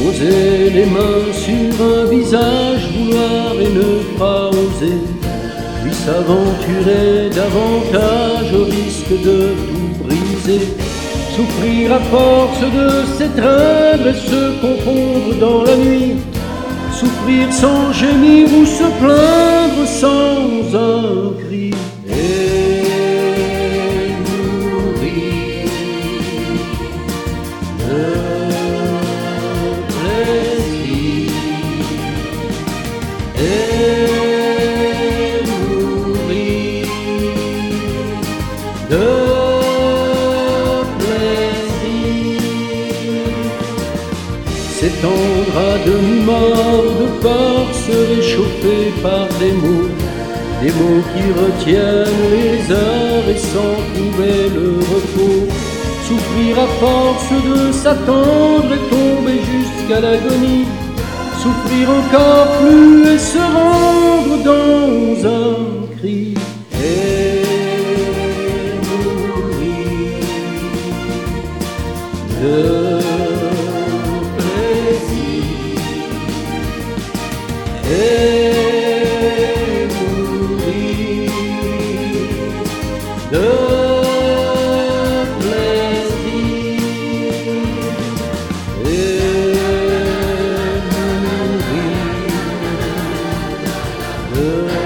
Poser les mains sur un visage, vouloir et ne pas oser, puis s'aventurer davantage au risque de tout briser. Souffrir à force de s'étreindre et se confondre dans la nuit, souffrir sans gémir ou se plaindre sans un cri. Et mourir de plaisir. Et mourir de s'étendre à demi-mort de peur, se réchauffer par des mots qui retiennent les heures et sans trouver le repos. Souffrir à force de s'attendre et tomber jusqu'à l'agonie, souffrir encore plus et se rendre dans un cri. Et mourir de et mourir de plaisir. Et mourir de